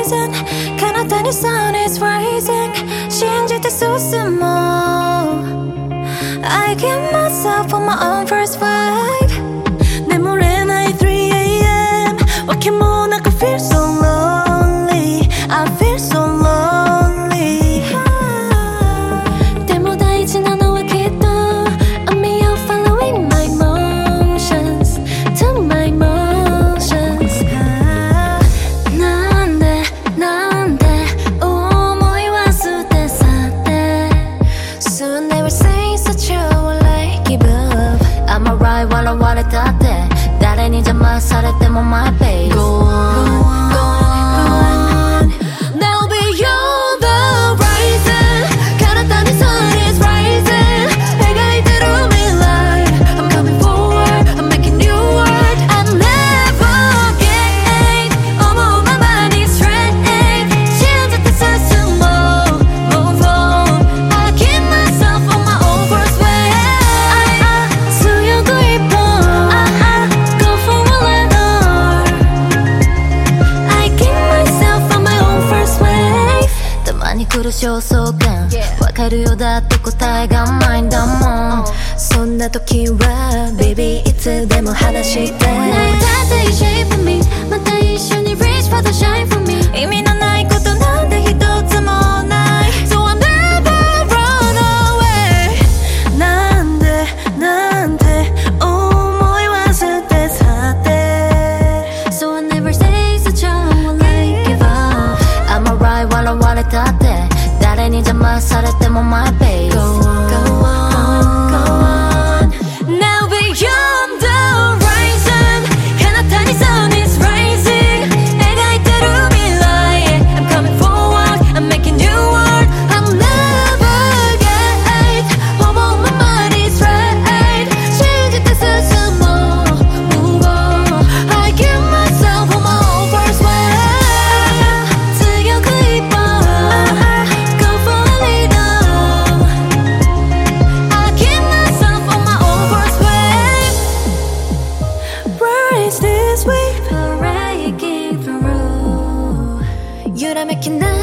rising彼方に sun is rising 信じて進もう I give myself on my own first wave 眠れない 3am わけもなく feel so lonely I feel so lonely でも大事なのはきっと Me you're following my motions to my motions なんで思いは捨て去って Soon they will say such a like give up I'm alright 笑われたって誰に邪魔されても my babe Go on, go on Now beyond the rising 彼方に sun is rising 描いてる未来 I'm coming forward I'm making new world I never get 思うままに straight 信じて進もう Move on I keep myself on my own first way 強く一歩 Go for a little I keep myself on my own first wave たまに来る焦燥感わかるよだって答えがないんだもんそんな時は Baby いつでも話してだっていい shape for me また一緒に reach for the shine for me 意味のないことなんて一つもない So I never run away なんて思いは捨て去って So I never say such a like give up I'm alright 笑われたって誰に邪魔されても my babe Go on, go on Now beyond the rising 彼方に sun is rising 描いてる未来 I'm coming forward I'm making new world I'll never get 思うままに straight 信じて進もう Move on I give myself on my own first way 強く一歩 Go for a little I keep myself on my own first wave Where is this wave breaking through 揺らめきな